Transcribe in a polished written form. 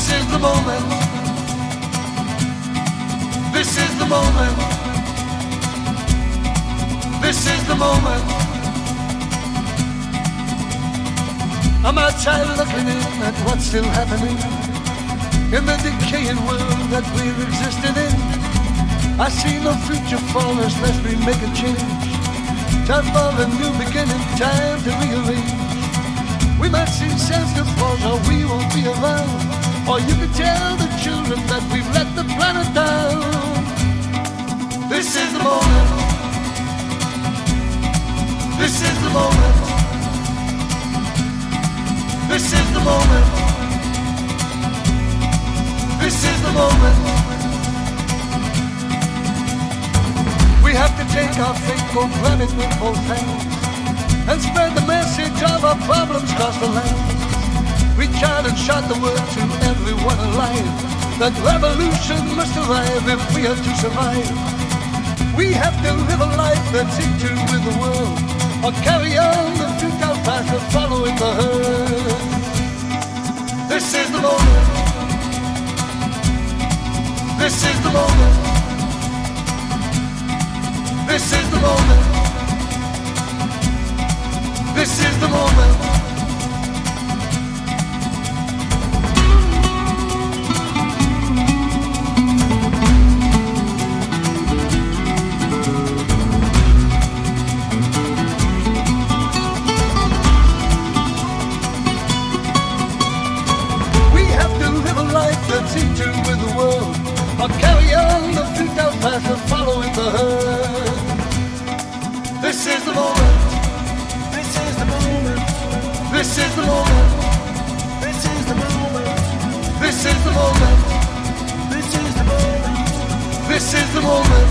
is the moment. This is the moment. This is the moment. I'm outside looking in at what's still happening in the decaying world that we've existed in. I see no future for us, let's make a change. Time for a new beginning, time to rearrange. We might see sense to pause or we won't be around. Or you can tell the children that we've let the planet down. This is the moment. This is the moment. This is the moment. This is the moment. We have to take our fate, go grab it with both hands, and spread the message of our problems across the land. Reach out and shout the word to everyone alive that revolution must arrive if we are to survive. We have to live a life that's in tune with the world, or carry on the futile path of following the herd. This is the moment. This is the moment. This is the moment. This is the moment. That's in tune with the world, or carry on the futile path of following the herd. This is the moment. This is the moment. This is the moment. This is the moment. This is the moment. This is the moment. This is the moment.